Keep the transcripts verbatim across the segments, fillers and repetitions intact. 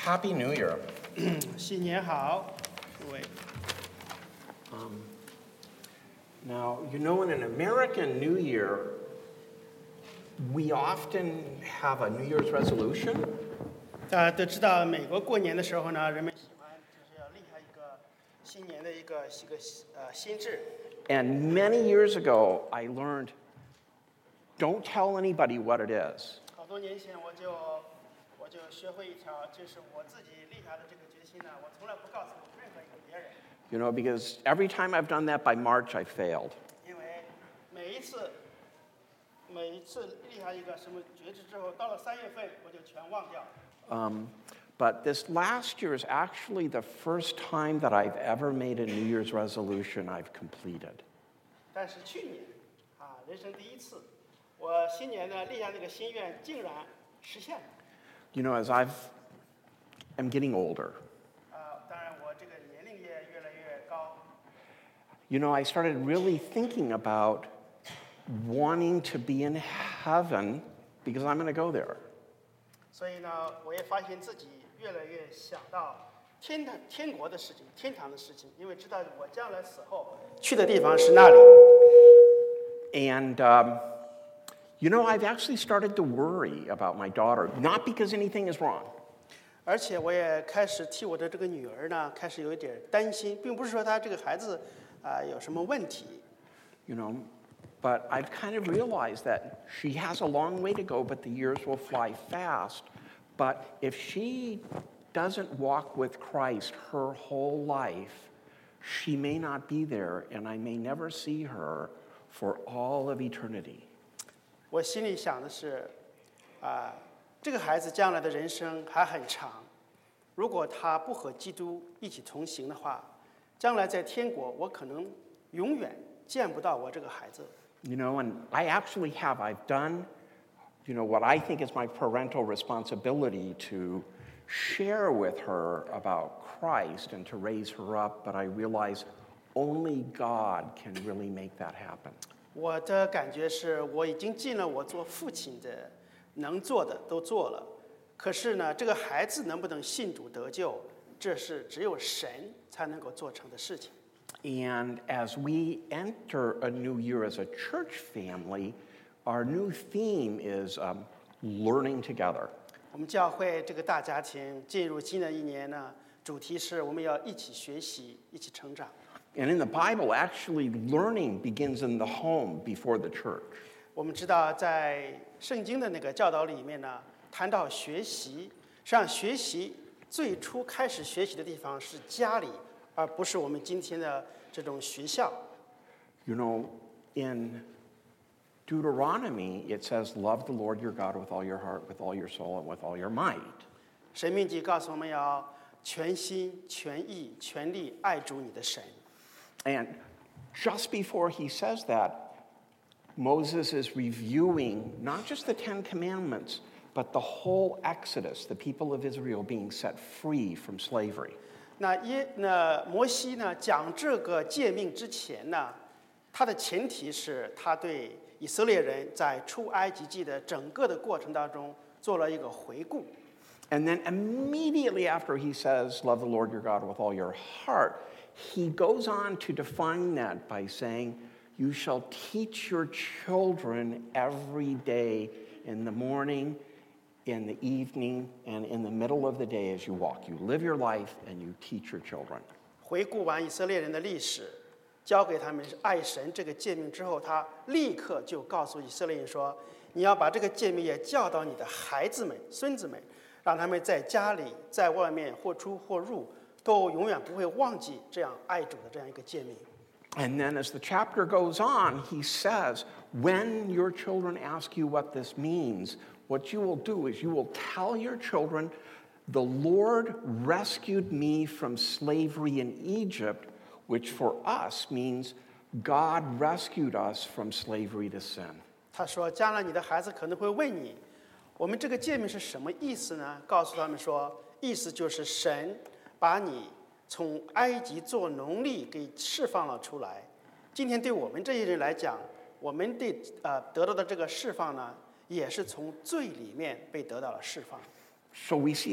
Happy New Year. 新年好，各位。 Um, now, you know, in an American New Year, we often have a New Year's resolution. 大家都知道，美国过年的时候呢，人们喜欢就是要立下一个新年的一个一个呃心智。 And many years ago, I learned, don't tell anybody what it is. 好多年前我就我就学会一条，就是我自己立下的这个决心呢，我从来不告诉任何一个别人。 You know, because every time I've done that by March, I failed. 因为每一次每一次立下一个什么决志之后，到了三月份我就全忘掉。 Um, but this last year is actually the first time that I've ever made a New Year's resolution I've completed. 但是去年啊，人生第一次，我新年呢立下那个心愿，竟然实现了。 You know, as I've, I'm getting older. 啊，当然我这个年龄也越来越高。 You know, I started really thinking about wanting to be in heaven because I'm going to go there. 所以呢，我也发现自己越来越想到天堂、天国的事情、天堂的事情，因为知道我将来死后去的地方是那里。 And, um, you know, I've actually started to worry about my daughter, not because anything is wrong. 而且我也开始替我的这个女儿呢，开始有一点担心，并不是说她这个孩子啊、有什么问题。 You know, but I've kind of realized that she has a long way to go, but the years will fly fast. But if she doesn't walk with Christ her whole life, she may not be there, and I may never see her for all of eternity. 我心里想的是，啊、这个孩子将来的人生还很长，如果他不和基督一起同行的话，将来在天国，我可能永远见不到我这个孩子。 You know, and I actually have. I've done, you know, what I think is my parental responsibility to share with her about Christ and to raise her up, but I realize only God can really make that happen. 我的感觉是我已经尽了我做父亲的能做的都做了，可是呢，这个孩子能不能信主得救，这是只有神才能够做成的事情。 And as we enter a new year as a church family, our new theme is um, learning together. 我们教会这个大家庭进入新的一年呢，主题是我们要一起学习，一起成长。 And in the Bible, actually, learning begins in the home before the church. 我们知道，在圣经的那个教导里面呢，谈到学习，实际上学习最初开始学习的地方是家里，而不是我们今天的这种学校。 You know, in Deuteronomy, it says, love the Lord your God with all your heart, with all your soul, and with all your might. 神命记告诉我们要全心、全意、全力爱主你的神。 And just before he says that, Moses is reviewing not just the Ten Commandments, but the whole Exodus, the people of Israel being set free from slavery. 那耶那摩西呢讲这个诫命之前呢，他的前提是他对以色列人在出埃及记的整个的过程当中做了一个回顾。 And then immediately after he says, love the Lord your God with all your heart, he goes on to define that by saying, you shall teach your children every day in the morning, in the evening, and in the middle of the day as you walk. You live your life and you teach your children. 回顾完以色列人的历史，教给他们爱神这个诫命之后，他立刻就告诉以色列人说：“你要把这个诫命也教导你的孩子们、孙子们，让他们在家里、在外面或出或入，都永远不会忘记这样爱主的这样一个诫命。” And then as the chapter goes on, he says, when your children ask you what this means, what you will do is you will tell your children, the Lord rescued me from slavery in Egypt, which for us means God rescued us from slavery to sin. 他说：“将来你的孩子可能会问你，我们这个诫命是什么意思呢？”告诉他们说，意思就是神把你从埃及做奴隶给释放了出来。今天对我们这些人来讲，我们对呃得到的这个释放呢，也是从罪里面被得到了释放。 So we see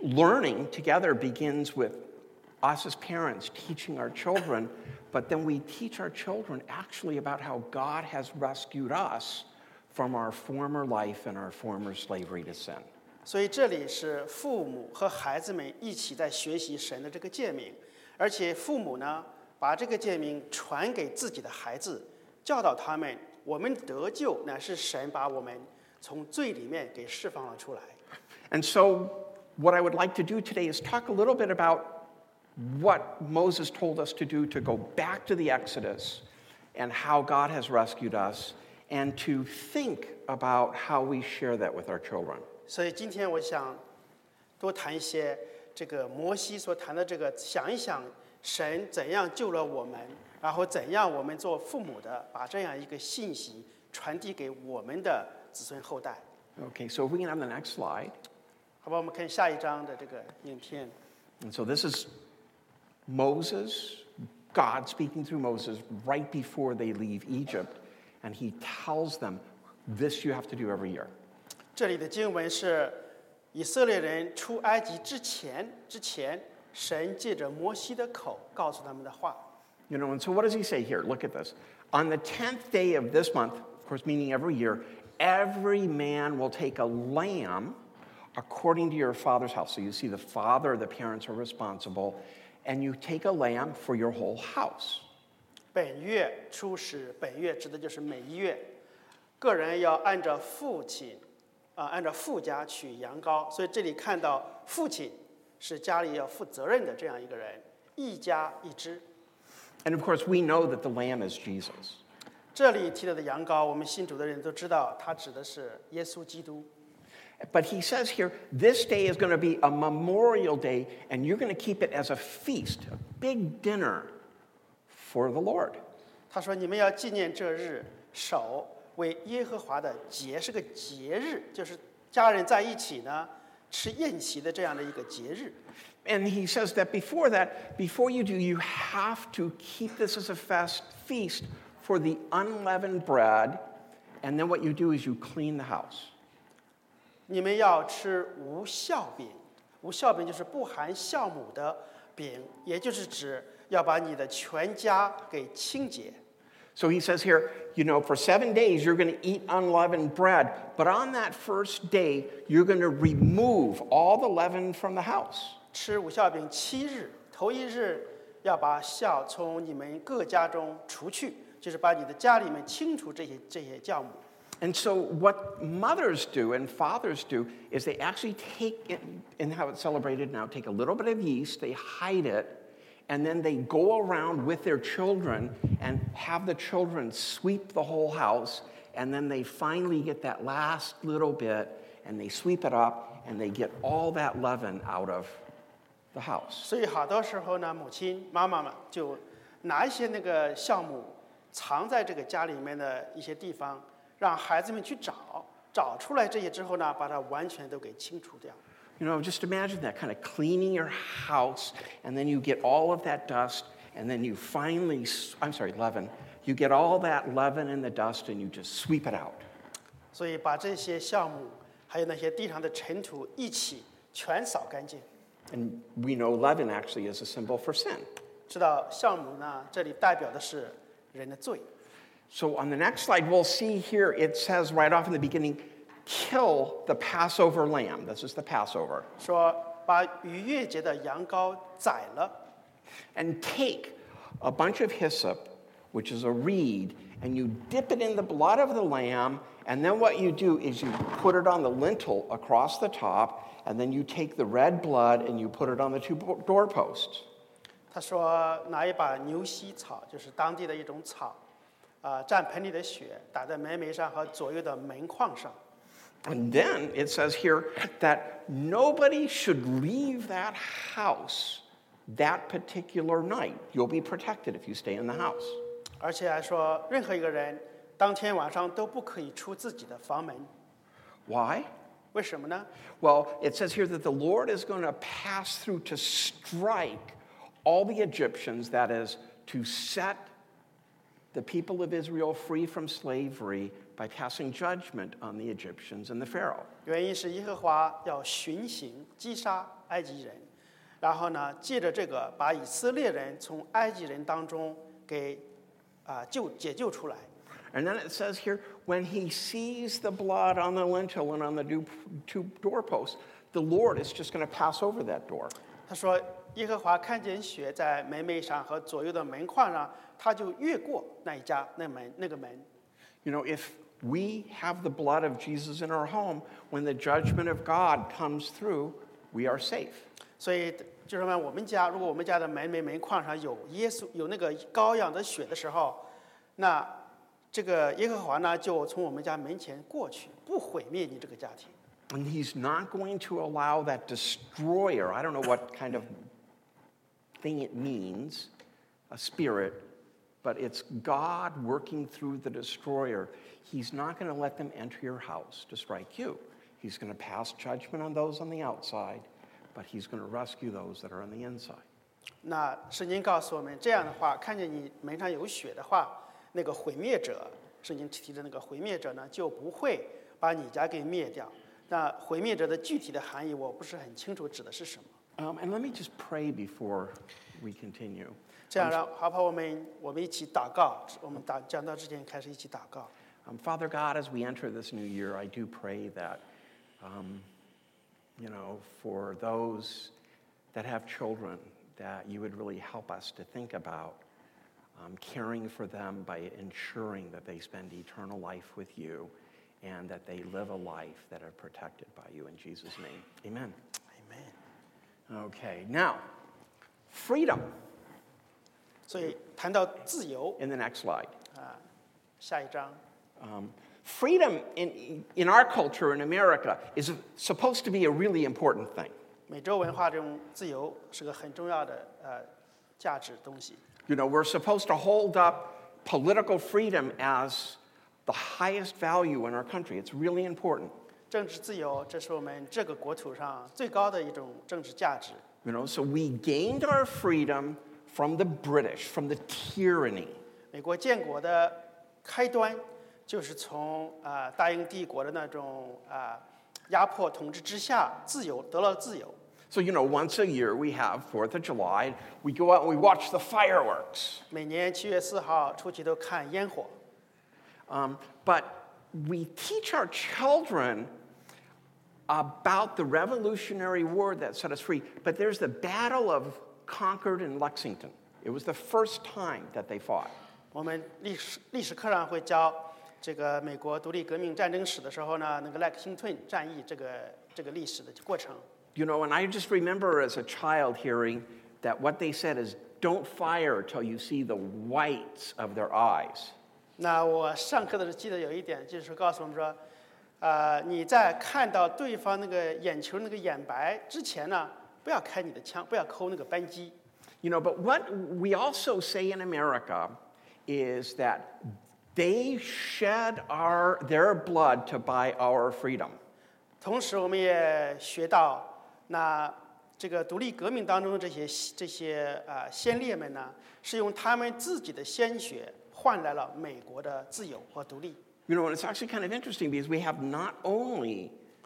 learning together begins with us as parents teaching our children, but then we teach our children actually about how God has rescued us from our former life and our former slavery to sin. 所以这里是父母和孩子们一起在学习神的这个诫命，而且父母呢把这个诫命传给自己的孩子，教导他们，我们得救乃是神把我们从罪里面给释放了出来。 And so what I would like to do today is talk a little bit about what Moses told us to do to go back to the Exodus and how God has rescued us, and to think about how we share that with our children. 所以今天我想多谈一些这个摩西所谈的这个，想一想神怎样救了我们，然后怎样我们做父母的把这样一个信息传递给我们的子孙后代。 Okay, so if we can have the next slide. 好吧，我们看下一章的这个影片。 And so this is Moses, God speaking through Moses right before they leave Egypt, and he tells them, this you have to do every year. 这里的经文是以色列人出埃及之前，之前神借着摩西的口告诉他们的话。 You know, and so what does he say here? Look at this. On the tenth day of this month, of course, meaning every year, every man will take a lamb according to your father's house. So you see the father, the parents are responsible, and you take a lamb for your whole house. 本月初十，本月指的就是每一月，个人要按照父亲，啊、按照父家取羊羔。所以这里看到父亲是家里要负责任的这样一个人，一家一只。 And of course, we know that the lamb is Jesus. 这里提到的羊羔，我们信主的人都知道，它指的是耶稣基督。 But he says here, this day is going to be a memorial day, and you're going to keep it as a feast, a big dinner for the Lord. 他说：“你们要纪念这日，守为耶和华的节，是个节日，就是家人在一起呢吃宴席的这样的一个节日。” And he says that before that, before you do, you have to keep this as a fast feast for the unleavened bread, and then what you do is you clean the house. 你们要吃无酵饼，无酵饼就是不含酵母的饼，也就是指要把你的全家给清洁。 So he says here, you know, for seven days you're going to eat unleavened bread, but on that first day you're going to remove all the leaven from the house. 吃无酵饼七日，头一日要把酵从你们各家中除去，就是把你的家里面清除这些这些酵母。 And so what mothers do and fathers do is they actually take it, and how it's celebrated now, take a little bit of yeast, they hide it, and then they go around with their children and have the children sweep the whole house, and then they finally get that last little bit, and they sweep it up, and they get all that leaven out of the house. 所以好多时候呢，母亲妈妈们就拿一些那个酵母藏在这个家里面的一些地方。 让孩子们去找，找出来这些之后呢，把它完全都给清除掉。 You know, just imagine that kind of cleaning your house, and then you get all of that dust, and then you finally, I'm sorry, leaven. You get all that leaven and the dust, and you just sweep it out. 所以把这些酵母，还有那些地上的尘土一起全扫干净。 And we know leaven actually is a symbol for sin. 知道酵母呢，这里代表的是人的罪。 So on the next slide, we'll see here, it says right off in the beginning, kill the Passover lamb. This is the Passover. 说把逾越节的羊羔宰了， And take a bunch of hyssop, which is a reed, and you dip it in the blood of the lamb, and then what you do is you put it on the lintel across the top, and then you take the red blood and you put it on the two doorposts. 他说拿一把牛膝草，就是当地的一种草。 啊，蘸盆里的血打在门楣上和左右的门框上。 And then it says here that nobody should leave that house that particular night. You'll be protected if you stay in the house. 而且还说，任何一个人当天晚上都不可以出自己的房门。 Why? 为什么呢？ Well, it says here that the Lord is going to pass through to strike all the Egyptians, that is, to set the people of Israel free from slavery by passing judgment on the Egyptians and the Pharaoh. 原因是耶和华要巡行击杀埃及人，然后呢，借着这个把以色列人从埃及人当中给啊救解救出来。 And then it says here, when he sees the blood on the lintel and on the two, two doorposts, the Lord is just going to pass over that door. 他说，耶和华看见血在门楣上和左右的门框上，他就越过那一家那门那个门。 You know, if we have the blood of Jesus in our home, when the judgment of God comes through, we are safe. 所以就是说，我们家如果我们家的门楣门框上有耶稣有那个羔羊的血的时候，那这个耶和华呢就从我们家门前过去，不毁灭你这个家庭。 And he's not going to allow that destroyer, I don't know what kind of thing it means, a spirit, but it's God working through the destroyer. He's not going to let them enter your house to strike you. He's going to pass judgment on those on the outside, but he's going to rescue those that are on the inside. 那圣经告诉我们，这样的话，看见你门上有血的话，那个毁灭者，圣经提的那个毁灭者呢，就不会把你家给灭掉。那毁灭者的具体的含义，我不是很清楚指的是什么。 Um, and let me just pray before we continue. 这样让好不好？我们我们一起祷告。我们打讲到之前开始一起祷告。 Um, Father God, as we enter this new year, I do pray that, um, you know, for those that have children, that you would really help us to think about um, caring for them by ensuring that they spend eternal life with you and that they live a life that are protected by you. In Jesus' name, amen. Amen. Okay, now, freedom 所以谈到自由 in the next slide. 啊，下一章。 Um, freedom in, in our culture in America is supposed to be a really important thing. 美洲文化这种自由是个很重要的呃价值东西。 You know, we're supposed to hold up political freedom as the highest value in our country. It's really important. 政治自由，这是我们这个国土上最高的一种政治价值。 You know, so we gained our freedom from the British, from the tyranny. 美国建国的开端就是从啊、呃、大英帝国的那种啊、呃、压迫统治之下，自由得了自由。 So, you know, once a year we have fourth of July. We go out and we watch the fireworks. 每年七月四号出去都看烟火。 Um, but we teach our children about the Revolutionary War that set us free. But there's the Battle of Concord and Lexington. It was the first time that they fought. 我们历史历史课上会教这个美国独立革命战争史的时候呢，那个莱克星顿战役这个这个历史的过程。 You know, and I just remember as a child hearing that what they said is, don't fire till you see the whites of their eyes. 那我上课的时候记得有一点，就是告诉我们说，呃，你在看到对方那个眼球那个眼白之前呢，不要开你的枪，不要扣那个扳机。 You know, but what we also say in America is that they shed our, their blood to buy our freedom. 同时，我们也学到，那这个独立革命当中的这些这些啊、呃、先烈们呢，是用他们自己的鲜血换来了美国的自由和独立。 You know, and it's actually kind of interesting because we have not only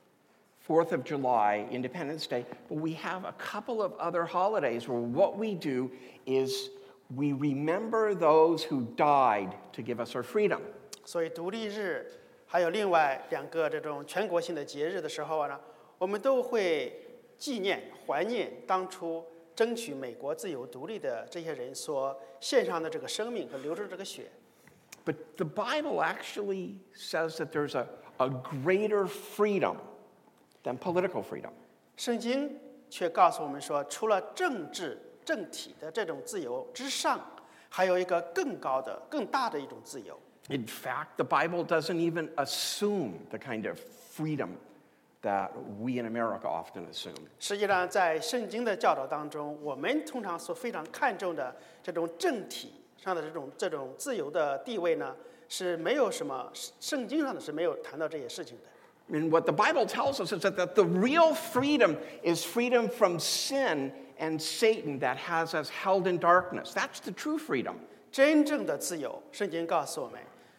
fourth of July, Independence Day, but we have a couple of other holidays where what we do is we remember those who died to give us our freedom. 所以独立日还有另外两个这种全国性的节日的时候呢，我们都会纪念、怀念当初争取美国自由独立的这些人所献上的这个生命和流出的这个血。 But the Bible actually says that there's a, a greater freedom than political freedom. 圣经却告诉我们说，除了政治政体的这种自由之上，还有一个更高的、更大的一种自由。 In fact, the Bible doesn't even assume the kind of freedom that we in America often assume. 实际上，在圣经的教导当中，我们通常所非常看重的这种政体上的这种这种自由的地位呢，是没有什么圣经上的是没有谈到这些事情的。 And what the Bible tells us is that the, the real freedom is freedom from sin and Satan that has us held in darkness. That's the true freedom. 真正的自由，圣经告诉我们，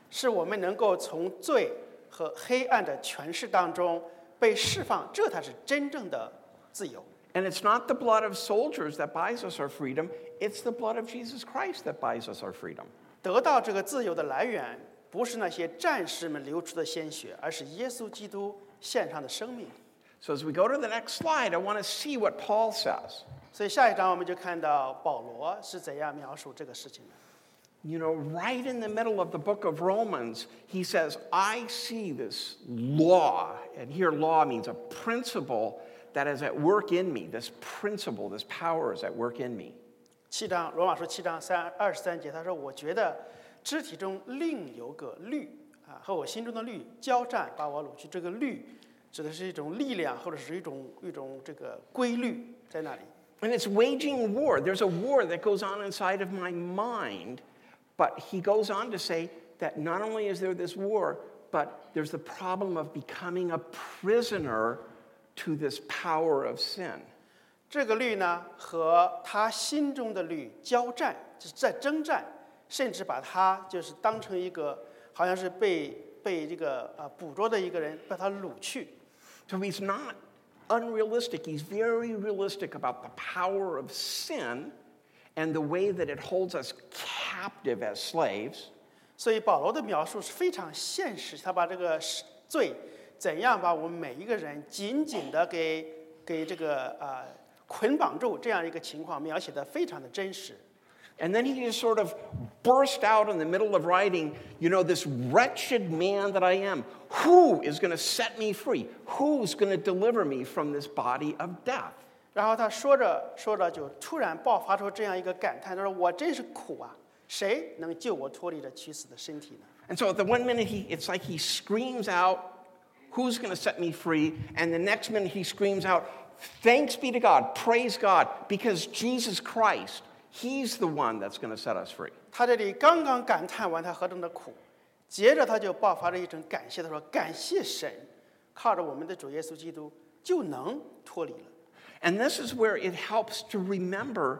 是我们能够从罪和黑暗的权势当中被释放，这才是真正的自由。 And it's not the blood of soldiers that buys us our freedom, it's the blood of Jesus Christ that buys us our freedom. 得到这个自由的来源，不是那些战士们流出的鲜血，而是耶稣基督献上的生命。 So as we go to the next slide, I want to see what Paul says. 所以下一章我们就看到保罗是怎样描述这个事情的。 You know, right in the middle of the book of Romans, he says, I see this law, and here law means a principle that is at work in me. This principle, this power is at work in me. 七章，罗马书七章三二十三节，他说：“我觉得肢体中另有个律啊，和我心中的律交战，把我掳去。这个律指的是一种力量，或者是一种一种这个规律在那里。” And it's waging war. There's a war that goes on inside of my mind. But he goes on to say that not only is there this war, but there's the problem of becoming a prisoner to this power of sin. 这个律呢，和他心中的律交战，就是在征战，甚至把他就是当成一个好像是被被这个呃捕捉的一个人，把他掳去。 So he's not unrealistic. He's very realistic about the power of sin and the way that it holds us captive as slaves. 所以保罗的描述是非常现实，他把这个罪怎样把我们每一个人紧紧的给给这个呃捆绑住这样一个情况描写的非常的真实。 And then he just sort of burst out in the middle of writing, you know, this wretched man that I am, who is going to set me free? Who's going to deliver me from this body of death? 然后他说着说着，就突然爆发出这样一个感叹：“他说我真是苦啊，谁能救我脱离这屈死的身体呢？” And so at the one minute, he, it's like he screams out, who's going to set me free? And the next minute, he screams out, thanks be to God, praise God, because Jesus Christ, he's the one that's going to set us free. 他这里刚刚感叹完他何等的苦，接着他就爆发了一种感谢，他说：“感谢神，靠着我们的主耶稣基督就能脱离了。” And this is where it helps to remember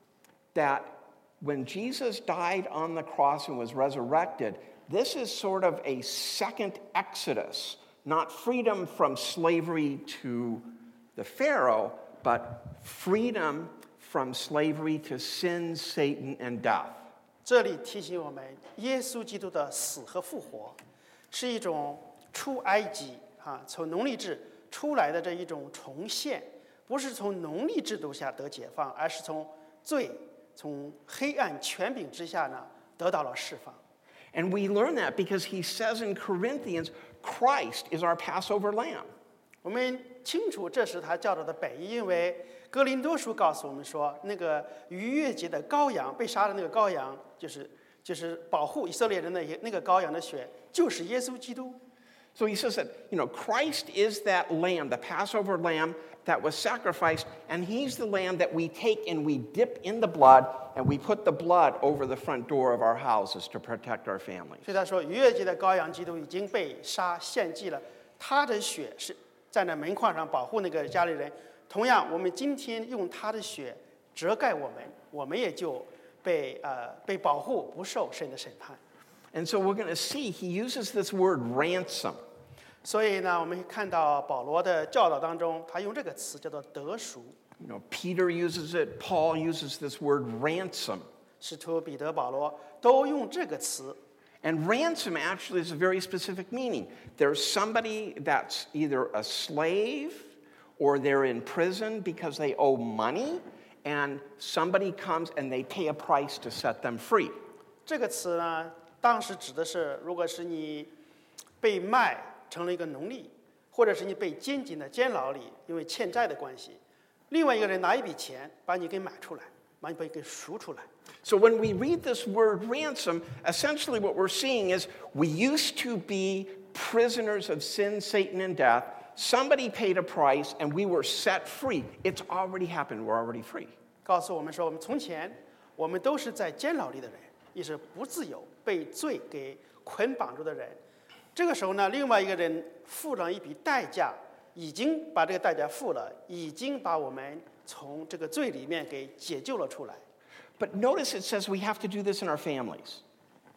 that when Jesus died on the cross and was resurrected, this is sort of a second exodus, not freedom from slavery to the Pharaoh, but freedom from slavery to sin, Satan, and death. 这里提醒我们，耶稣基督的死和复活是一种出埃及啊，从奴隶制出来的这一种重现。不是从奴隶制度下得解放，而是从罪、从黑暗权柄之下呢得到了释放。 And we learn that because he says in Corinthians, Christ is our Passover lamb. 我们清楚这是他教导的本意，因为哥林多书告诉我们说，那个逾越节的羔羊被杀的那个羔羊，就是就是保护以色列人的那个羔羊的血，就是耶稣基督。 So he says that, you know, Christ is that lamb, the Passover lamb that was sacrificed, and he's the lamb that we take and we dip in the blood, and we put the blood over the front door of our houses to protect our families. 所以他说，逾越节的羔羊基督已经被杀献祭了，他的血是在那门框上保护那个家里人。同样，我们今天用他的血遮盖我们，我们也就被呃被保护，不受神的审判。 And so we're going to see he uses this word ransom. 所以呢，我们看到保罗的教导当中，他用这个词叫做得赎。 You know, Peter uses it, Paul uses this word ransom. 使徒彼得、保罗都用这个词。 And ransom actually is a very specific meaning. There's somebody that's either a slave or they're in prison because they owe money, and somebody comes and they pay a price to set them free. 这个词呢，当时指的是，如果是你被卖成了一个奴隶，或者是你被监禁在监牢里，因为欠债的关系，另外一个人拿一笔钱把你给买出来，把你给赎出来。 So when we read this word ransom, essentially what we're seeing is we used to be prisoners of sin, Satan, and death. Somebody paid a price, and we were set free. It's already happened. We're already free. 告诉我们说，我们从前我们都是在监牢里的人，也是不自由、被罪给捆绑住的人。这个时候呢，另外一个人付了一笔代价，已经把这个代价付了，已经把我们从这个罪里面给解救了出来。 But notice it says we have to do this in our families.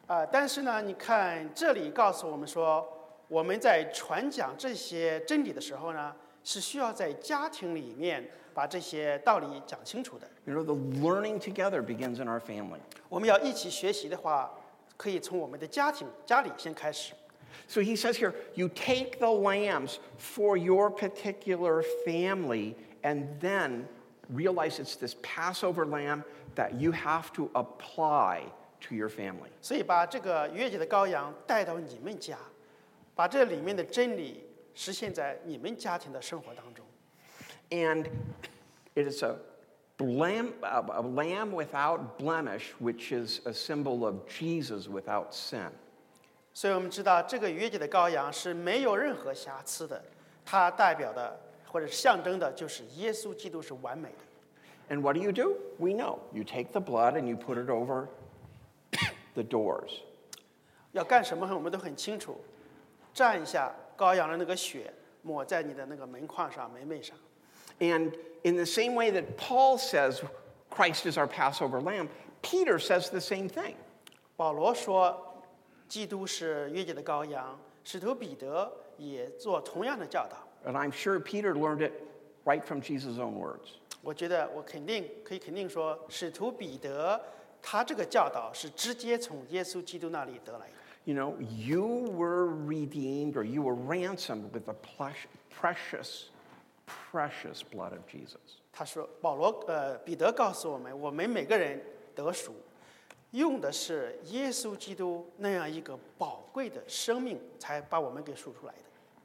啊、但是呢，你看这里告诉我们说，我们在传讲这些真理的时候呢，是需要在家庭里面把这些道理讲清楚的。 You know, the learning together begins in our family. 我们要一起学习的话，可以从我们的家庭家里先开始。 So he says here, you take the lambs for your particular family, and then realize it's this Passover lamb that you have to apply to your family. 所以把这个逾越节的羔羊带到你们家，把这里面的真理实现在你们家庭的生活当中。 And it is a lamb, a lamb without blemish, which is a symbol of Jesus without sin. 所以我们知道，这个逾越节的羔羊是没有任何瑕疵的，它代表的或者象征的就是耶稣基督是完美的。 And what do you do? We know. You take the blood and you put it over the doors. 要干什么，我们都很清楚。蘸一下羔羊的那个血，抹在你的那个门框上、门楣上。 And in the same way that Paul says Christ is our Passover lamb, Peter says the same thing. 保罗说，基督是约节的羔羊。使徒彼得也做同样的教导。 And I'm sure Peter learned it right from Jesus' own words. 我觉得我肯定可以肯定说，使徒彼得他这个教导是直接从耶稣基督那里得来的。 You know, you were redeemed or you were ransomed with the precious, precious blood of Jesus. 他说，保罗呃彼得告诉我们，我们每个人得赎，用的是耶稣基督那样一个宝贵的生命，才把我们给赎出来的。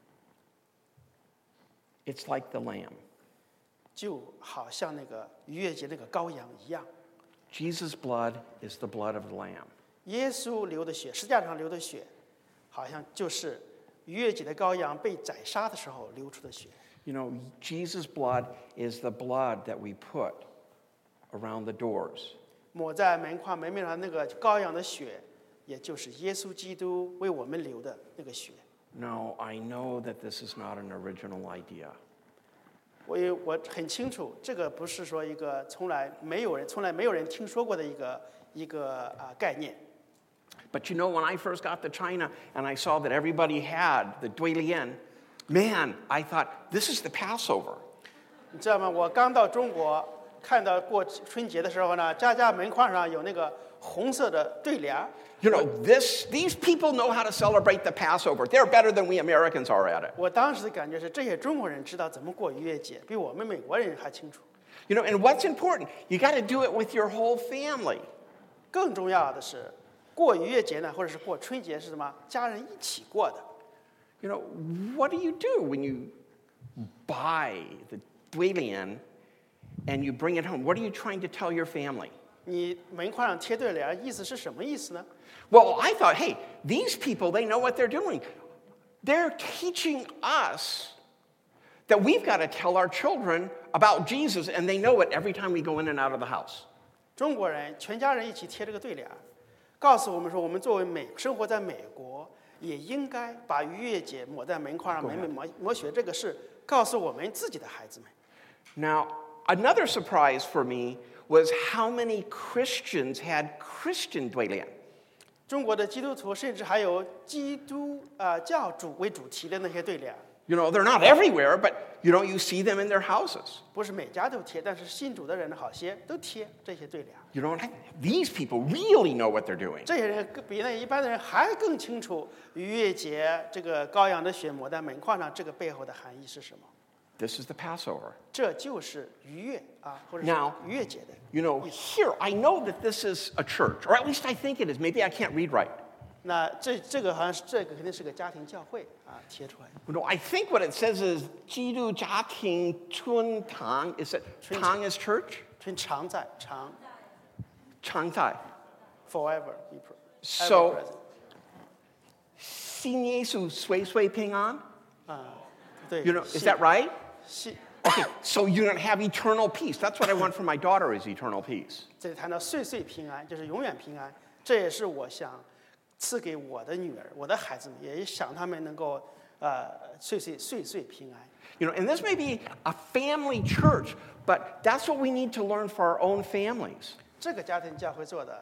It's like the lamb. 就好像那个逾越节那个羔羊一样， Jesus' blood is the blood of the lamb. 耶稣流的血，十字架上流的血，好像就是逾越节的羔羊被宰杀的时候流出的血。 You know, Jesus' blood is the blood that we put around the doors. 抹在门框门面上那个羔羊的血，也就是耶稣基督为我们流的那个血。 No, I know that this is not an original idea. 我也我很清楚，这个不是说一个从来没有人从来没有人听说过的一个一个啊、呃、概念。 But you know, when I first got to China and I saw that everybody had the Duilian, man, I thought, this is the Passover. 你知道吗？我刚到中国，看到过春节的时候呢，家家门框上有那个红色的对联儿。 You know, this, these people know how to celebrate the Passover. They're better than we Americans are at it. 我当时的感觉是，这些中国人知道怎么过逾越节，比我们美国人还清楚。 You know, and what's important? You got to do it with your whole family. 更重要的是，过逾越节呢，或者是过春节是什么？家人一起过的。 You know, what do you do when you buy the Duilian and you bring it home? What are you trying to tell your family? 你门框上贴对联儿，意思是什么意思呢？ Well, I thought, hey, these people, they know what they're doing. They're teaching us that we've got to tell our children about Jesus, and they know it every time we go in and out of the house. 中国人全家人一起贴这个对联儿，告诉我们说，我们作为美生活在美国，也应该把逾越节抹在门框上，门楣抹抹血这个事，告诉我们自己的孩子们。 Now, another surprise for me was how many Christians had Christian Duilian. 中国的基督徒甚至还有基督啊、呃、教主为主题的那些对联儿， You know, they're not everywhere, but, you know, you see them in their houses. 不是每家都贴，但是信主的人呢，好些都贴这些对联儿。 You know, these people really know what they're doing. 这些人更比那一般的人还更清楚逾越节这个羔羊的血抹在门框上，这个背后的含义是什么？ This is the Passover. 这就是逾越啊，或者是 Now, 逾越节的。 You know, here, I know that this is a church, or at least I think it is. Maybe I can't read right. 那这这个好像是这个肯定是个家庭教会啊贴出来的。 You know, I think what it says is 基督家庭春堂. Is it 堂 is church? 春常在常常在. forever be pre- So, ever present 新耶稣岁岁平安. 啊，对。 You know, is 信 that right? 信 Okay, so you're going to have eternal peace. That's what I want for my daughter is eternal peace. 这里谈到岁岁平安，就是永远平安，这也是我想赐给我的女儿、我的孩子们，也想他们能够呃岁岁岁岁平安。 You know, and this may be a family church, but that's what we need to learn for our own families. 这个家庭教会做的，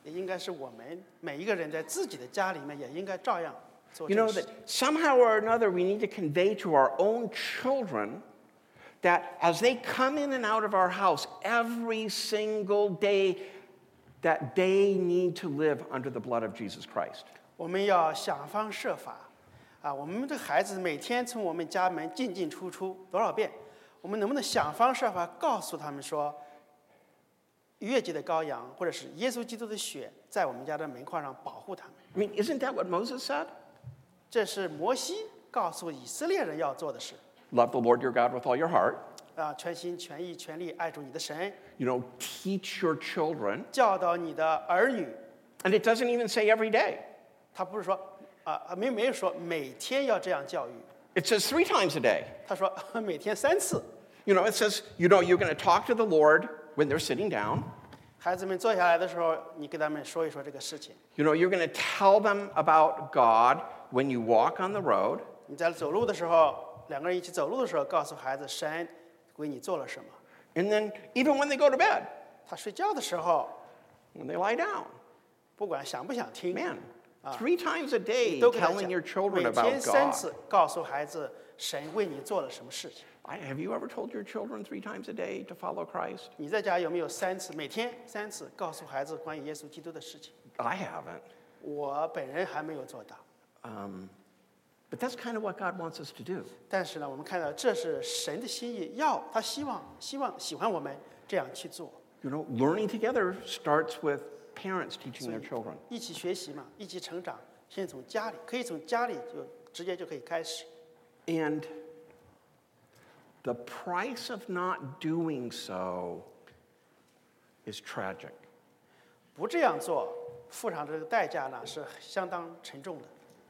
也应该是我们每一个人在自己的家里面也应该照样做 You 这 know 个事 that。somehow or another we need to convey to our own children that as they come in and out of our house every single day, that they need to live under the blood of Jesus Christ. 我们要想方设法啊，我们的孩子每天从我们家门进进出出多少遍，我们能不能想方设法告诉他们说，逾越节的羔羊或者是耶稣基督的血在我们家的门框上保护他们？ I mean, isn't that what Moses said? 这是摩西告诉以色列人要做的事 Love the Lord your God with all your heart. 啊，全心全意全力爱主你的神， You know, teach your children. 教导你的儿女。 And it doesn't even say every day. 他不是说啊，没没有说每天要这样教育， It says three times a day. 他说每天三次。 You know, it says, you know, you're going to talk to the Lord when they're sitting down. 孩子们坐下来的时候，你跟他们说一说这个事情。 You know, you're going to tell them about God when you walk on the road. 你在走路的时候，两个人一起走路的时候，告诉孩子神为你做了什么。 And then even when they go to bed, 他睡觉的时候， when they lie down, 不管想不想听， man, three times a 你 day 都给他 telling your 讲， children 每 about 天三 God. 次告诉孩子神为你做了什么事情。 I, have you ever told your children three times a day to follow Christ? 你在家有没有三次，每天三次告诉孩子关于耶稣基督的事情？ I haven't. 我本人还没有做到， Um, but that's kind of what God wants us to do. 但是呢，我们看到这是神的心意，要他希望希望喜欢我们这样去做。 You know, learning together starts with parents teaching their children. 一起学习嘛，一起成长，先从家里，可以从家里就直接就可以开始。 And the price of not doing so is tragic. 不这样做，付上这个代价呢是相当沉重的。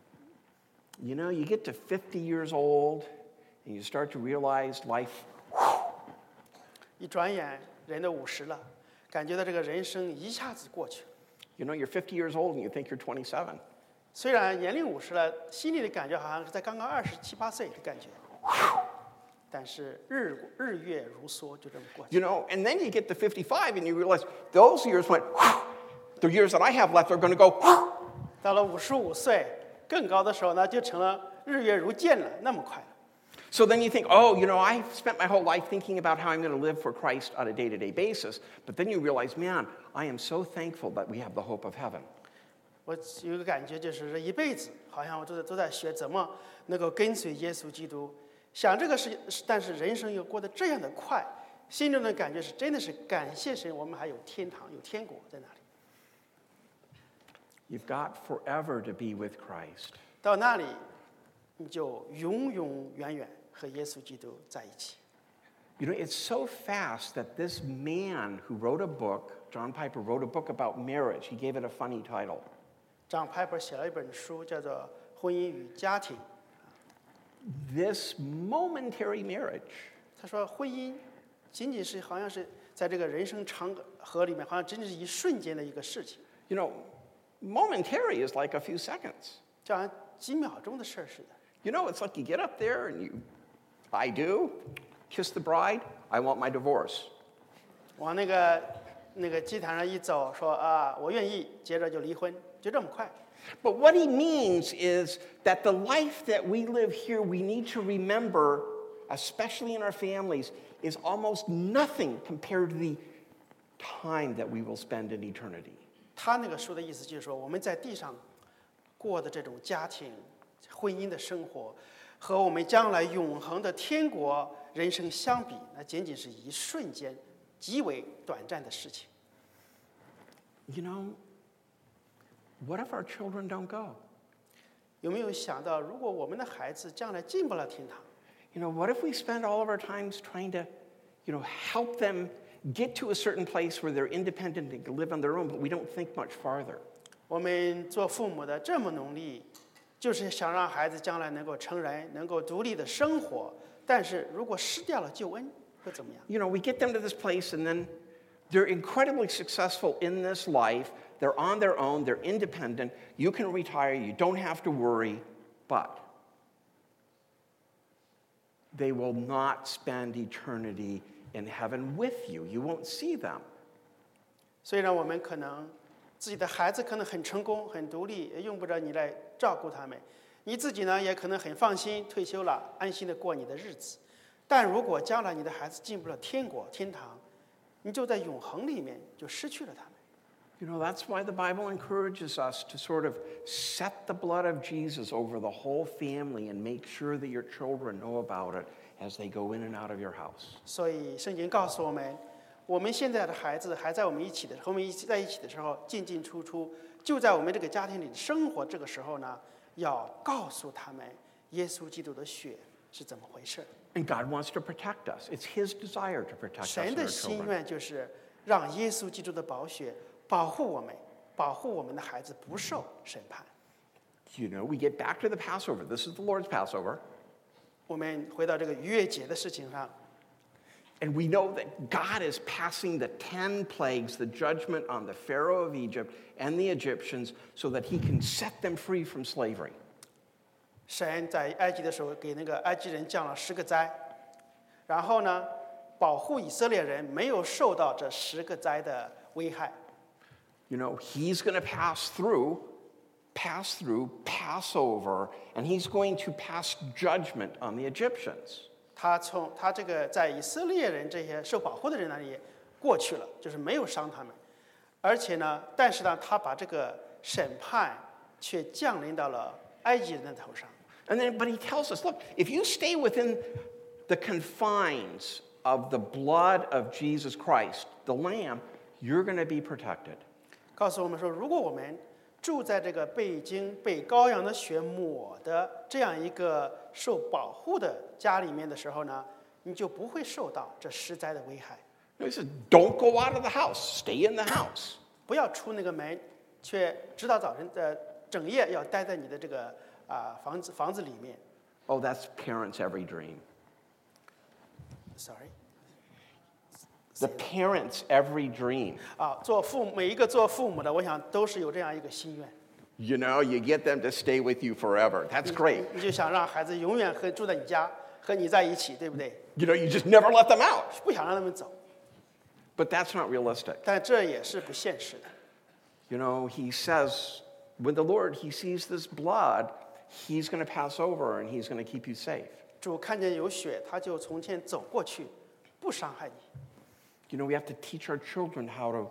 You know, you get to fifty years old and you start to realize life, 一转眼人都五十了，感觉到这个人生一下子过去了。 you know, you're fifty years old and you think you're twenty-seven. 虽然年龄五十了，心里的感觉好像是在刚刚二十七八岁的感觉，但是日日月如梭，就这么过去。 You know, and then you get to fifty-five and you realize those years went, the years that I have left are going to go, 到了五十五岁，更高的时候呢，就成了日月如箭了，那么快了。 so then you think, oh, you know, I've spent my whole life thinking about how I'm going to live for Christ on a day-to-day basis. But then you realize, man, I am so thankful that we have the hope of heaven. 我有一个感觉，就是这一辈子好像我都在都在学怎么能够跟随耶稣基督。想这个事，但是人生又过得这样的快，心中的感觉是真的是感谢神，我们还有天堂，有天国在那里。 You've got forever to be with Christ. 到那里，你就永永远远和耶稣基督在一起。 You know, it's so fast that this man who wrote a book, John Piper, wrote a book about marriage. He gave it a funny title. 张派珀写了一本书，叫做《婚姻与家庭》。 This momentary marriage, 他说，婚姻仅仅是好像是在这个人生长河里面，好像真的是一瞬间的一个事情， you know, momentary is like a few seconds. 就好像几秒钟的事儿似的。 You know, it's like you get up there and you, I do, kiss the bride, I want my divorce. 往那个那个祭坛上一走，说啊，我愿意，接着就离婚，就这么快。 But what he means is that the life that we live here, we need to remember, especially in our families, is almost nothing compared to the time that we will spend in eternity. 他那个书的意思就是说，我们在地上过的这种家庭、婚姻的生活，和我们将来永恒的天国人生相比，那仅仅是一瞬间、极为短暂的事情。 You know, what if our children don't go? 有没有想到，如果我们的孩子将来进不了天堂， You know, what if we spend all of our times trying to, you know, help them get to a certain place where they're independent and can live on their own, but we don't think much farther? 我们做父母的这么努力，就是想让孩子将来能够成人，能够独立的生活。但是如果失掉了救恩，会怎么样？ You know, we get them to this place and then they're incredibly successful in this life. They're on their own, they're independent. You can retire, you don't have to worry, but they will not spend eternity in heaven with you. You won't see them. 虽然我们可能自己的孩子可能很成功、很独立，也用不着你来照顾他们。你自己呢，也可能很放心，退休了，安心的过你的日子。但如果将来你的孩子进不了天国、天堂，你就在永恒里面就失去了他们。 You know, that's why the Bible encourages us to sort of set the blood of Jesus over the whole family and make sure that your children know about it as they go in and out of your house. 所以圣经告诉我们，我们现在的孩子还在我们一起的，和我们一起在一起的时候进进出出，就在我们这个家庭里生活。这个时候呢，要告诉他们耶稣基督的血是怎么回事。 And God wants to protect us. It's His desire to protect us 神 and 的 our 心 children. 愿就是让耶稣基督的宝血保护我们，保护我们的孩子不受审判。 You know, we get back to the Passover. This is the Lord's Passover. 我们回到这个逾越节的事情上， And we know that God is passing the ten plagues, the judgment on the Pharaoh of Egypt and the Egyptians, so that He can set them free from slavery. 神在埃及的时候给那个埃及人降了十个灾，然后呢，保护以色列人没有受到这十个灾的危害。 You know, He's going to pass through, pass through Passover, and He's going to pass judgment on the Egyptians. 他从他这个在以色列人这些受保护的人那里过去了，就是没有伤他们，而且呢，但是呢，他把这个审判却降临到了埃及人的头上。 And then, but He tells us, look, if you stay within the confines of the blood of Jesus Christ, the Lamb, you're going to be protected. 告诉我们说，如果我们住在这个被已经被羔羊的血抹的这样一个受保护的家里面的时候呢，你就不会受到这十灾的危害。 He says, don't go out of the house, stay in the house. 不要出那个门，却直到早晨的整夜要待在你的这个啊、房子房子里面。 Oh, that's parents' every dream. Sorry， The parents' every dream. 啊，做父母每一个做父母的，我想都是有这样一个心愿。 You know, you get them to stay with you forever. That's great. 你就想让孩子永远和住在你家，和你在一起，对不对？ You know, you just never let them out. 不想让他们走， But that's not realistic. 但这也是不现实的。 You know, He says, when the Lord, He sees this blood, He's going to pass over and He's going to keep you safe. 主看见有血，他就从前走过去，不伤害你。 You know, we have to teach our children how to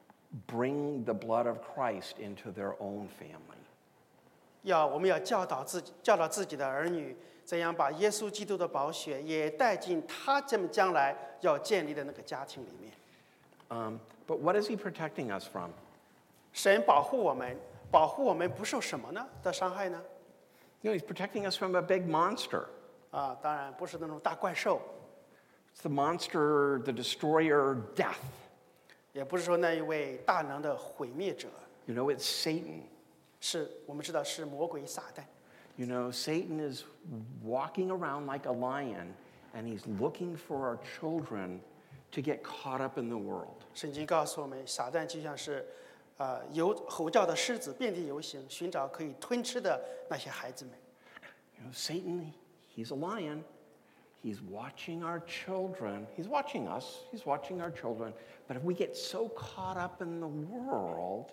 bring the blood of Christ into their own family. 要我们要教导自己，教导自己的儿女，怎样把耶稣基督的宝血也带进他这么将来要建立的那个家庭里面。 Um, but what is He protecting us from? 神保护我们，保护我们不受什么呢的伤害呢？ You know, He's protecting us from a big monster. 啊，当然不是那种大怪兽， It's the monster, the destroyer, death. 也不是说那一位大能的毁灭者， You know, it's Satan. 是我们知道是魔鬼撒旦。 You know, Satan is walking around like a lion, and he's looking for our children to get caught up in the world. 圣经告诉我们，撒旦就像是，呃，游吼叫的狮子，遍地游行，寻找可以吞吃的那些孩子们。 You know, Satan, he's a lion. He's watching our children. He's watching us. He's watching our children. But if we get so caught up in the world,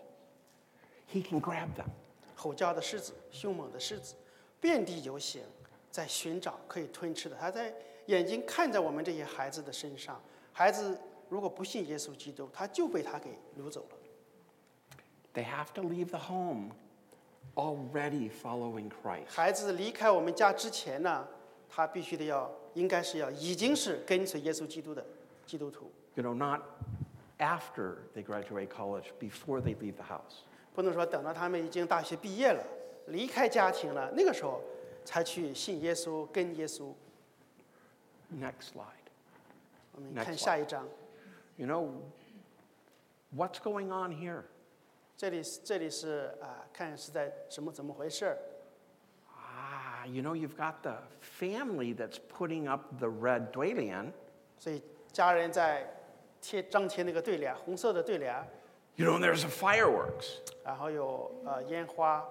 he can grab them. 吼叫的狮子，凶猛的狮子，遍地游行，在寻找可以吞吃的。他在眼睛看在我们这些孩子的身上，孩子如果不信耶稣基督，他就被他给掳走了。 They have to leave the home already following Christ. 孩子离开我们家之前呢，他必须得要，应该是要已经是跟随耶稣基督的基督徒， You know, not after they graduate college, before they leave the house. 不能说等到他们已经大学毕业了，离开家庭了，那个时候才去信耶稣，跟耶稣。 Next slide. 我们 Next 看下一章， You know, what's going on here? 这里是这里是啊，看是在什么怎么回事儿。 Ah, you know, you've got the family that's putting up the red duelian. 所以家人在贴张贴那个对联，红色的对联， You know, there's the fireworks. 然后有呃烟花。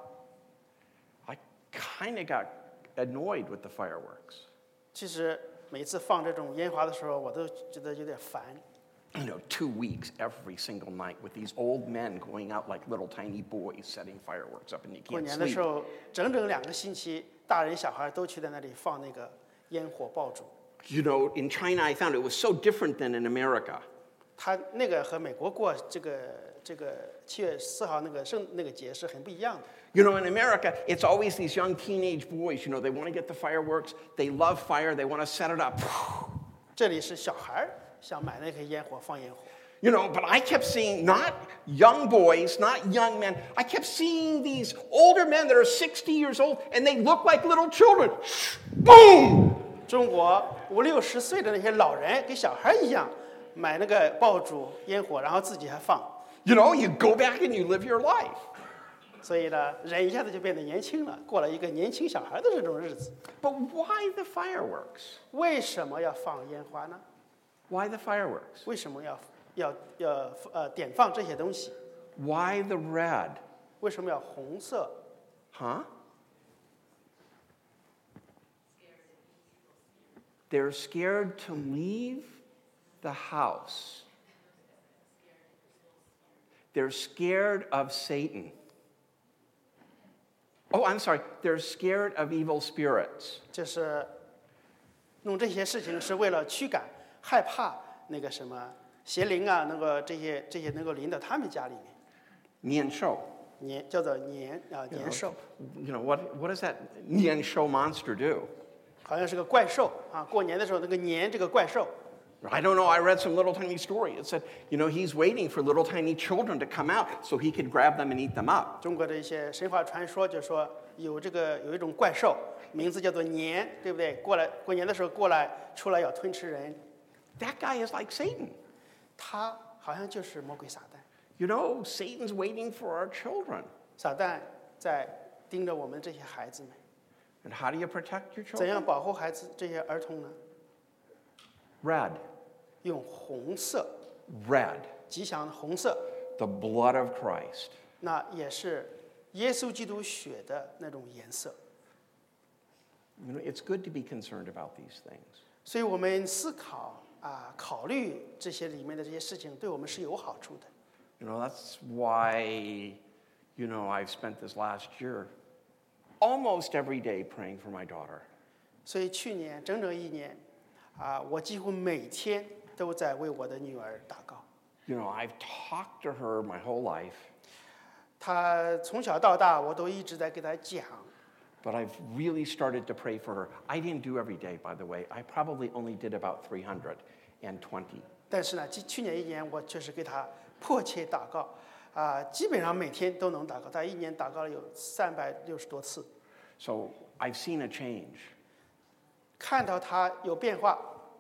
I kind of got annoyed with the fireworks. 其实每次放这种烟花的时候，我都觉得有点烦。 you know, two weeks every single night with these old men going out like little tiny boys setting fireworks up, and you 过 can't 年的时 sleep. 候，整整两个星期，大人小孩都去在那里放那个烟火爆竹。 You know, in China, I found it was so different than in America. 他那个和美国过这个这个七月四号那个圣那个节是很不一样的。 You know, in America, it's always these young teenage boys. You know, they want to get the fireworks. They love fire. They want to set it up. 这里是小孩儿想买那个烟火放烟火。 You know, but I kept seeing not young boys, not young men. I kept seeing these older men that are sixty years old, and they look like little children. Boom! 中国五六十岁的那些老人跟小孩一样，买那个爆竹烟火，然后自己还放。 You know, you go back and you live your life. 所以呢，人一下子就变得年轻了，过了一个年轻小孩的这种日子。 But why the fireworks? 为什么要放烟花呢？ Why the fireworks? 为什么要要要呃点放这些东西？ Why the red? 为什么要红色？ Huh? They're scared to leave the house. They're scared of Satan. Oh, I'm sorry. They're scared of evil spirits. 就是弄这些事情是为了驱赶、害怕那个什么邪灵啊，那个这些这些能够临到他们家里面。 Nian Shou. 年叫做年啊年兽， You know, what, what does that Nian Shou monster do? 好像是个怪兽啊。过年的时候，那个年这个怪兽， I don't know. I read some little tiny story. It said, you know, he's waiting for little tiny children to come out so he could grab them and eat them up. 中国的一些神话传说就说有这个有一种怪兽，名字叫做年，对不对？过来过年的时候过来出来要吞吃人， That guy is like Satan. 他好像就是魔鬼撒旦。 You know, Satan's waiting for our children. 撒旦在盯着我们这些孩子们， And how do you protect your 怎样 children? 保护孩子这些儿童呢？ Red. 用红色， Red. 吉祥的红色， The blood of Christ. 那也是耶稣基督血的那种颜色。 You know, it's good to be concerned about these things. 所以我们思考啊，考虑这些里面的这些事情，对我们是有好处的。 You know, that's why, you know, I've spent this last year almost every day praying for my daughter. 所以去年整整一年，啊，我几乎每天都在为我的女儿祷告。 You know, I've talked to her my whole life, 她从小到大，我都一直在给她讲。 but I've really started to pray for her. I didn't do every day, by the way. I probably only did about three hundred twenty. 但是呢，去去年一年，我确实给她迫切祷告，啊，基本上每天都能祷告。她一年祷告了有三百六十多次， So I've seen a change. 看到她有变化。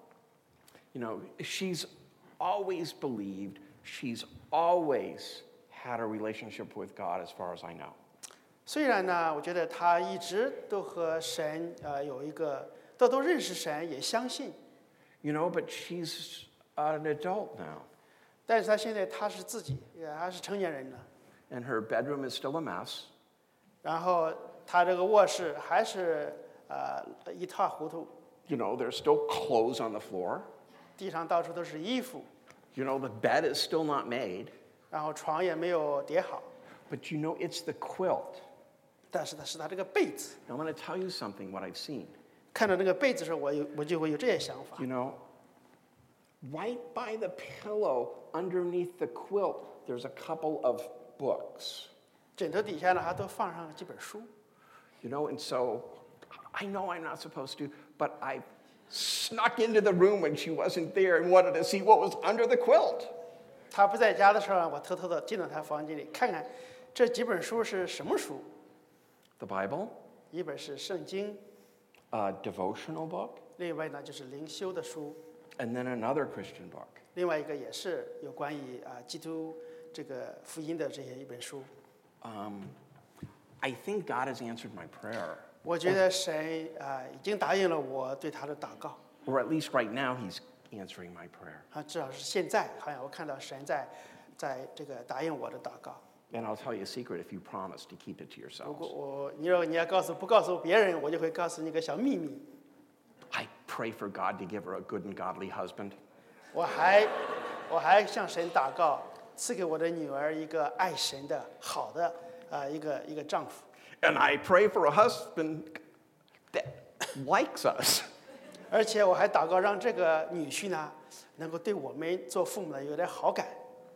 You know, she's always believed, she's always had a relationship with God as far as I know. 虽然呢，我觉得她一直都和神呃有一个，都都认识神，也相信。 You know, but she's an adult now, 但是她现在她是自己，也还是成年人了。 and her bedroom is still a mess. 然后她这个卧室还是呃一塌糊涂， You know, there's still clothes on the floor. 地上到处都是衣服， You know, the bed is still not made. 然后床也没有叠好。 But you know, it's the quilt. 但是呢，是她这个被子， Now, I'm going to tell you something, what I've seen. 看到那个被子的时候，我有我就会有这些想法。 You know, right by the pillow, underneath the quilt, there's a couple of books. 枕头底下呢，还都放上了几本书。 You know, and so I know I'm not supposed to, but I snuck into the room when she wasn't there and wanted to see what was under the quilt. 她不在家的时候，我偷偷的进到她房间里看看，这几本书是什么书？ The Bible, 一本是圣经， a devotional book, 另外呢就是灵修的书， and then another Christian book. 另外一个也是有关于啊基督这个福音的这些一本书。 Um, I think God has answered my prayer, 我觉得神啊已经答应了我对他的祷告 or at least right now He's answering my prayer. 啊，至少是现在，好像我看到神在在这个答应我的祷告。 And I'll tell you a secret if you promise to keep it to 如果 yourselves. 我你要你要告诉不告诉别人，我就会告诉你个小秘密。 I pray for God to give her a good and godly husband. 我还我还向神祷告，赐给我的女儿一个爱神的好的啊、呃、一个一个丈夫。 And I pray for a husband that likes us. 而且我还祷告让这个女婿呢，能够对我们做父母的有点好感。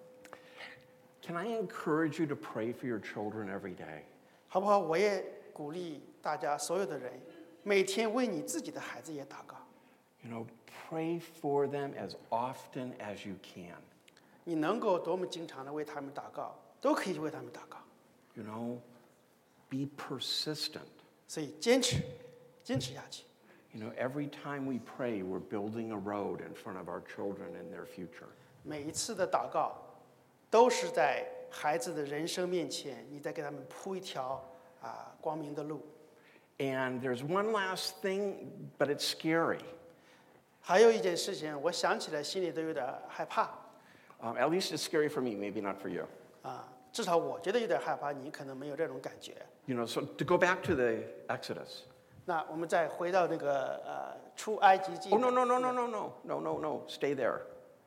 Can I encourage you to pray for your children every day? 好不好？我也鼓励大家所有的人，每天为你自己的孩子也祷告。 You know, pray for them as often as you can. 你能够多么经常的为他们祷告，都可以为他们祷告。 You know, be persistent. 所以坚持，坚持下去。 You know, every time we pray, we're building a road in front of our children and their future. 每一次的祷告，都是在孩子的人生面前，你在给他们铺一条啊光明的路。 And there's one last thing, but it's scary. 还有一件事情，我想起来心里都有点害怕 Um, at least it's scary for me, maybe not for you. 啊，至少我觉得有点害怕，你可能没有这种感觉。 You know, so to go back to the Exodus. 那我们再回到那个呃出埃及记。 Oh, no, no, no, no, no, no, no, no, no, stay there.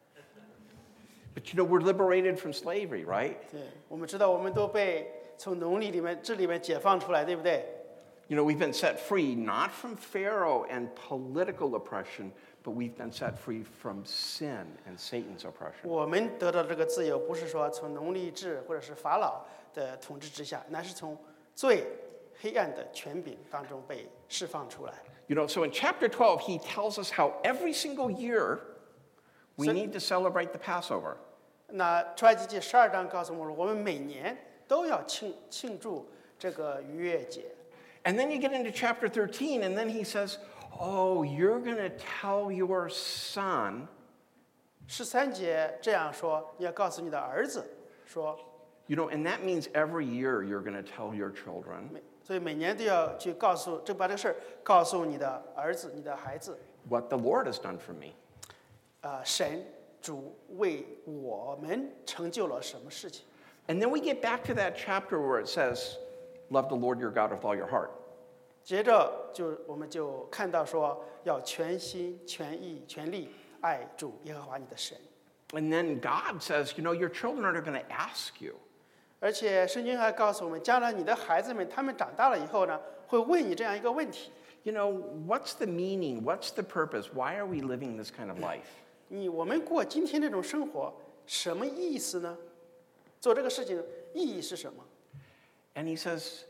But you know, we're liberated from slavery, right? 对，我们知道我们都被从奴隶里面这里面解放出来，对不对？ You know, we've been set free not from Pharaoh and political oppression, but we've been set free from sin and Satan's oppression. 我们得到这个自由，不是说从奴隶制或者是法老的统治之下，乃是从最黑暗的权柄当中被释放出来。 You know, so in chapter twelve, he tells us how every single year we So- need to celebrate the Passover. 那出埃及记十二章告诉我们，我们每年都要庆庆祝这个逾越节。 And then you get into chapter thirteen, and then he says, oh, you're going to tell your son, 十三节这样说，你要告诉你的儿子说， you know, and that means every year you're going to tell your children 每所以每年都要去告诉，就把这个事儿告诉你的儿子、你的孩子。 what the Lord has done for me. 啊、神主为我们成就了什么事情？ And then we get back to that chapter where it says, love the Lord your God with all your heart. 接着就我们就看到说，要全心、全意、全力爱主耶和华你的神。 And then God says, you know, your children are going to ask you, 而且圣经还告诉我们，将来你的孩子们他们长大了以后呢，会问你这样一个问题： you know, what's the meaning? What's the purpose? Why are we living this kind of life? 你我们过今天这种生活什么意思呢？做这个事情意义是什么？ And he says,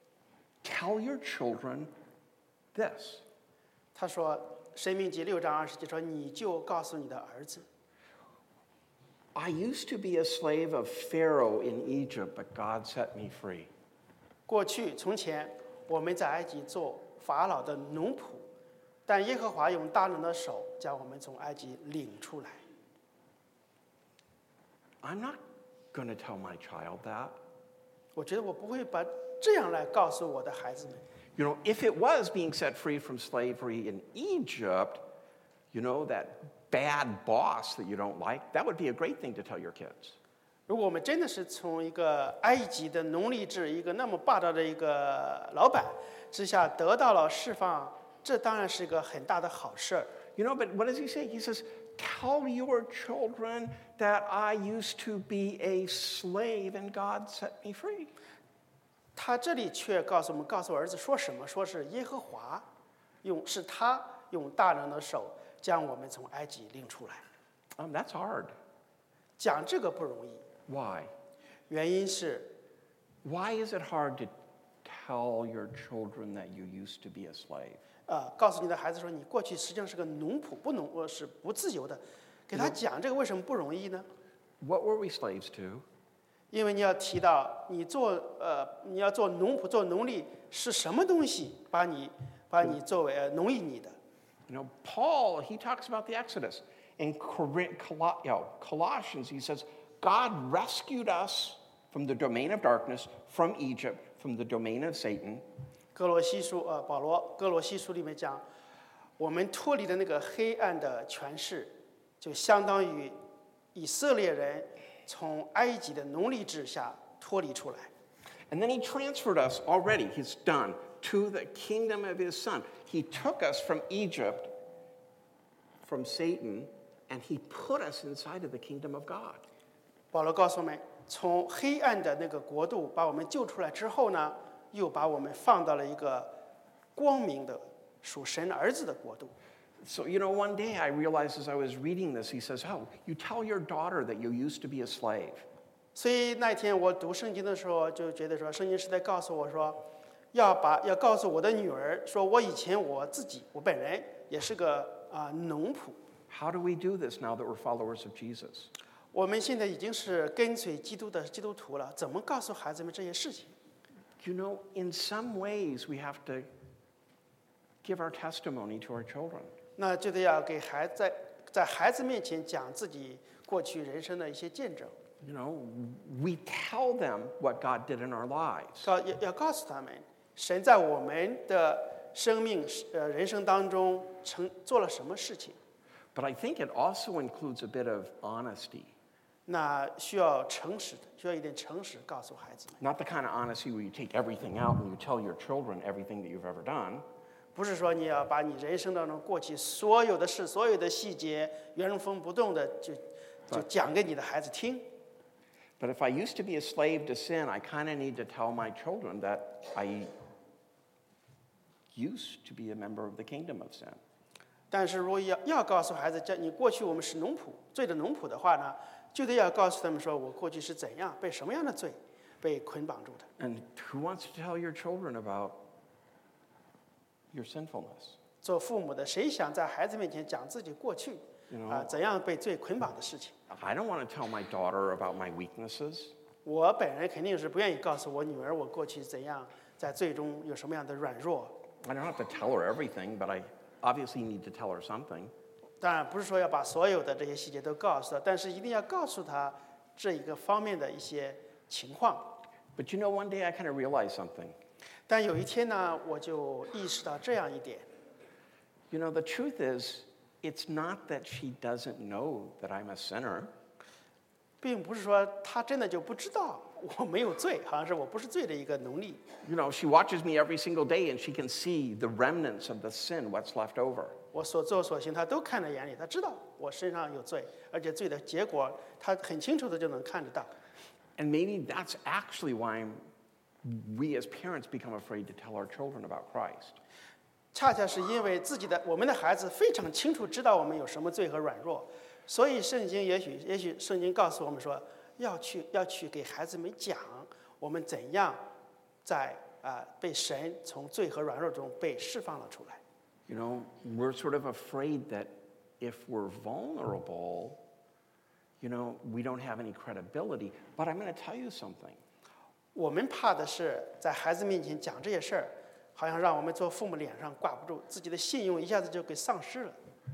tell your children this. 他说，《申命记》六章二十节说，你就告诉你的儿子。 I used to be a slave of Pharaoh in Egypt, but God set me free. 过去从前我们在埃及做法老的奴仆，但耶和华用大能的手将我们从埃及领出来。 I'm not going to tell my child that. 我觉得我不会把这样来告诉我的孩子们。 You know, if it was being set free from slavery in Egypt, you know, that bad boss that you don't like, that would be a great thing to tell your kids. 如果我们真的是从一个埃及的奴隶制，一个那么霸道的一个老板之下得到了释放，这当然是一个很大的好事儿。 You know, but what does he say? He says, tell your children that I used to be a slave and God set me free. 他这里却告诉我们，告诉儿子说什么？说是耶和华用，是他用大能的手将我们从埃及领出来。 Um, that's hard. 讲这个不容易， Why? 原因是 Why is it hard to tell your children that you used to be a slave? 呃，告诉你的孩子说，你过去实际上是个奴仆，不能呃是不自由的。给他讲这个为什么不容易呢？ What were we slaves to? 因为你要提到你做呃你要做奴仆做奴隶是什么东西把你把你作为呃奴役你的？ You know, Paul, he talks about the Exodus. In Cor- Col- you know, Colossians, he says, God rescued us from the domain of darkness, from Egypt, from the domain of Satan. 哥罗西书呃保罗哥罗西书里面讲，我们脱离了那个黑暗的权势，就相当于以色列人从埃及的奴隶制下脱离出来。 And then he transferred us already, he's done, to the kingdom of his son. He took us from Egypt, from Satan, and he put us inside of the kingdom of God. 保罗告诉我们，从黑暗的那个国度把我们救出来之后呢，又把我们放到了一个光明的属神儿子的国度。 So, you know, one day I realized as I was reading this, he says, oh, you tell your daughter that you used to be a slave. 所以那天我读圣经的时候，就觉得说，圣经是在告诉我说，要把要告诉我的女儿，说我以前我自己我本人也是个啊、农仆。 How do we do this now that we're followers of Jesus? 我们现在已经是跟随基督的基督徒了，怎么告诉孩子们这些事情？ You know, in some ways we have to give our testimony to our children. 那就得要给孩子在在孩子面前讲自己过去人生的一些见证， You know, we tell them what God did in our lives. 告要要告诉他们，神在我们的生命呃人生当中成做了什么事情。 But I think it also includes a bit of honesty. 那需要诚实的，需要一点诚实告诉孩子们， Not the kind of honesty where you take everything out and you tell your children everything that you've ever done. 不是说你要把你人生当中过去所有的事、所有的细节原封不动的就就讲给你的孩子听。 But if I used to be a slave to sin, I kind of need to tell my children that I used to be a member of the kingdom of sin. 但是如果要要告诉孩子，叫你过去我们是农仆，罪的农仆的话呢，就得要告诉他们说，我过去是怎样被什么样的罪被捆绑住的。 And who wants to tell your children about your sinfulness? 做父母的，谁想在孩子面前讲自己过去 You know, 啊怎样被罪捆绑的事情？ I don't want to tell my daughter about my weaknesses. 我本人肯定是不愿意告诉我女儿我过去怎样在罪中有什么样的软弱。 I don't have to tell her everything, but I obviously need to tell her something. 当然不是说要把所有的这些细节都告诉她，但是一定要告诉她这一个方面的一些情况。 But you know, one day I kind of realized something. 但有一天呢，我就意识到这样一点。 You know, the truth is, it's not that she doesn't know that I'm a sinner. 并不是说她真的就不知道我没有罪，好像是我不是罪的一个能力。 You know, she watches me every single day and she can see the remnants of the sin, what's left over. 我所作所行，她都看在眼里，她知道我身上有罪，而且罪的结果，她很清楚的就能看得到。 And maybe that's actually why we as parents become afraid to tell our children about Christ. 恰恰是因为自己的我们的孩子非常清楚知道我们有什么罪和软弱，所以圣经也许也许圣经告诉我们说，要去要去给孩子们讲我们怎样在啊、被神从罪和软弱中被释放了出来。 You know, we're sort of afraid that if we're vulnerable, you know, we don't have any credibility. But I'm going to tell you something. 我们怕的是在孩子面前讲这些事儿，好像让我们做父母脸上挂不住，自己的信用一下子就给丧失了。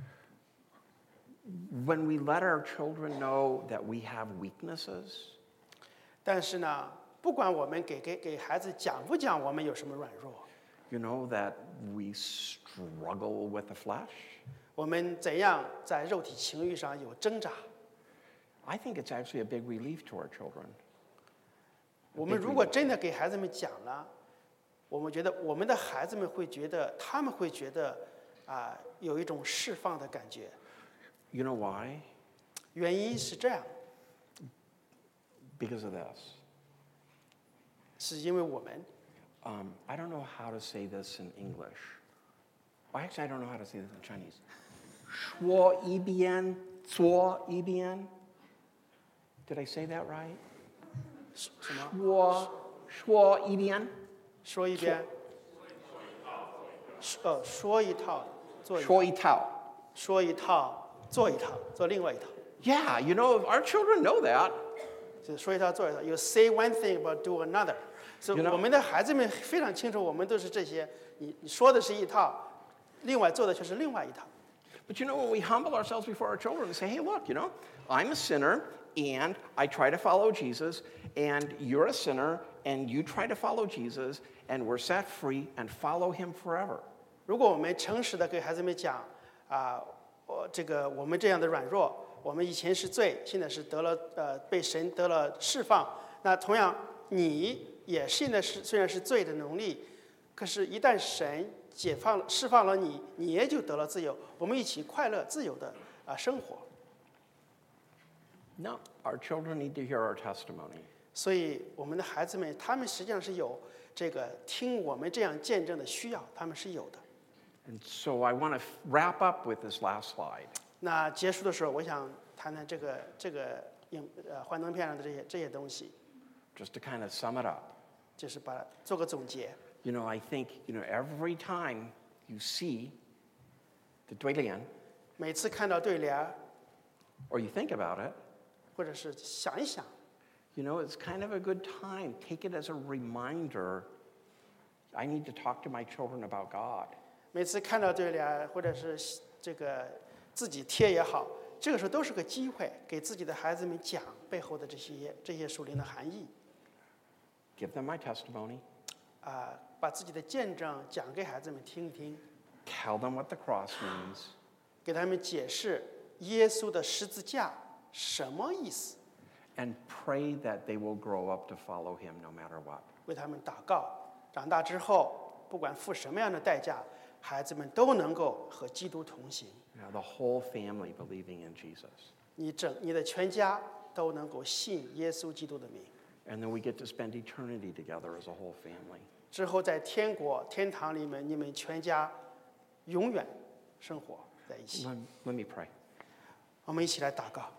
When we let our children know that we have weaknesses, 但是呢，不管我们给给给孩子讲不讲我们有什么软弱， you know, that we struggle with the flesh, 我们怎样在肉体情欲上有挣扎， I think it's actually a big relief to our children. 我们如果真的给孩子们讲了，我们觉得我们的孩子们会觉得，他们会觉得啊、有一种释放的感觉。 You know why? 原因是这样， Because of this. 是因为我们 Um, I don't know how to say this in English. Well, actually, I don't know how to say this in Chinese. 说一遍，做一遍。Did I say that right? 什么说说一遍。 说一遍，说呃说一套做一套， 说一套。 说一套做一套，做另外一套。 Yeah, you know, our children know that. 就说一套做一套。You say one thing but do another。所以 You know- 我们的孩子们非常清楚，我们都是这些。你你说的是一套，另外做的却是另外一套。 But you know, when we humble ourselves before our children and say, hey, look, you know, I'm a sinner and I try to follow Jesus, and you're a sinner and you try to follow Jesus, and we're set free and follow him forever. 如果我们诚实的给孩子们讲啊，我、这个我们这样的软弱，我们以前是罪，现在是得了呃被神得了释放。那同样，你也现在是虽然是罪的能力，可是，一旦神解放了、释放了你，你也就得了自由。我们一起快乐、自由的啊生活。 No, our children need to hear our testimony. 所以我们的孩子们，他们实际上是有这个听我们这样见证的需要，他们是有的。 And so I want to wrap up with this last slide. 那结束的时候，我想谈谈这个这个影呃幻灯片上的这些这些东西， Just to kind of sum it up. 就是把它做个总结。 You know, I think, you know, every time you see the 对联, 每次看到对联儿， or you think about it, 或者是想一想， you know, it's kind of a good time. Take it as a reminder. I need to talk to my children about God. 每次看到对联儿，或者是这个自己贴也好，这个时候都是个机会，给自己的孩子们讲背后的这些这些属灵的含义， Give them my testimony. 啊、把自己的见证讲给孩子们听一听， Tell them what the cross means. 给他们解释耶稣的十字架什么意思， And pray that they will grow up to follow him no matter what. 为他们祷告。长大之后，不管付什么样的代价，孩子们都能够和基督同行。 You know, the whole family believing in Jesus. 你整你的全家都能够信耶稣基督的名。 And then we get to spend eternity together as a whole family. 之后在天国天堂里面，你们全家永远生活在一起。 Let, let me pray. 我们一起来祷告。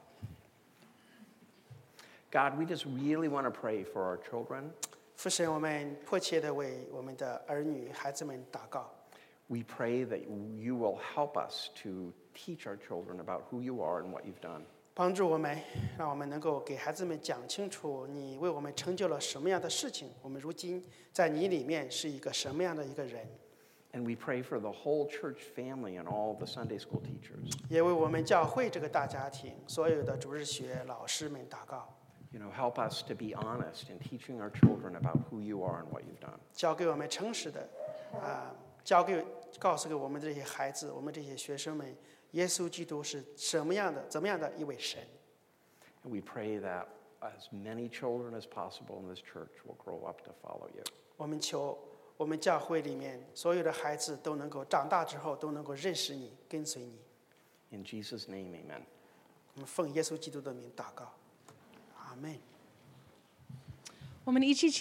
God, we just really want to pray for our children. 父神，我们迫切的为我们的儿女、孩子们祷告。 We pray that you will help us to teach our children about who you are and what you've done. 帮助我们，让我们能够给孩子们讲清楚你为我们成就了什么样的事情，我们如今在你里面是一个什么样的一个人。 And we pray for the whole church family and all the Sunday school teachers. 也为我们教会这个大家庭所有的主日学老师们祷告， You know, help us to be honest in teaching our children about who you are and what you've done. 教给我们诚实的，啊、教给告诉给我们这些孩子，我们这些学生们，耶稣基督是什么样的、怎么样的一位神。 And we pray that as many children as possible in this church will grow up to follow you. 我们求我们教会里面所有的孩子都能够长大之后都能够认识你、跟随你。 In Jesus' name, amen. 我们奉耶稣基督的名祷告，阿门。 我们一起起